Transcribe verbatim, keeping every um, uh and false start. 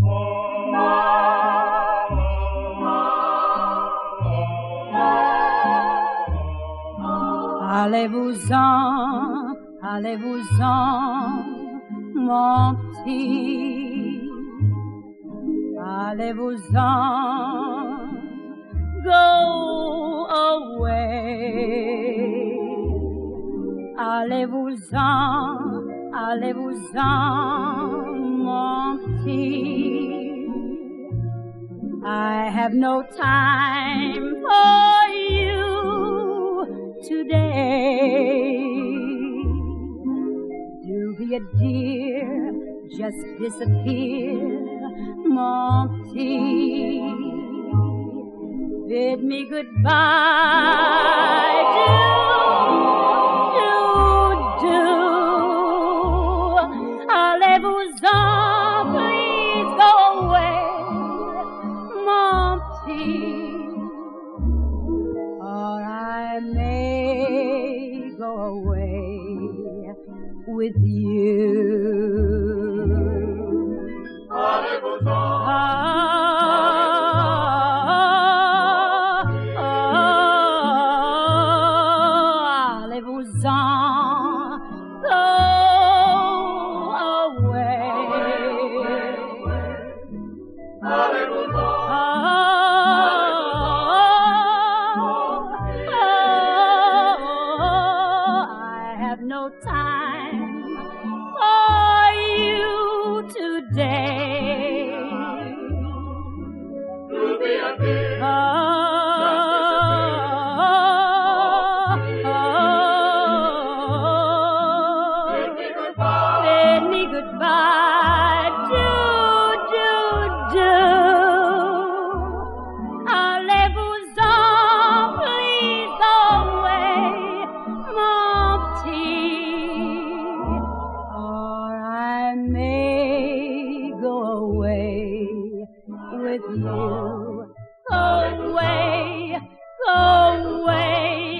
Allez-vous-en, allez-vous-en, mon petit. Allez-vous-en, go away. Allez-vous-en, allez-vous-en, mon petit. I have no time for you today. Do be a dear, just disappear, mon petit. Bid me goodbye, do, do, do. Allez-vous-en, please go away, mon petit. Or I may go away with you. Allez-vous-en. Allez-vous-en, go away. Allez-vous-en. I have no time for you today. To be a dear, bid me goodbye, do, do, do. Allez-vous-en, please go away, mon petit. Or I may go away with you. Go away, go away.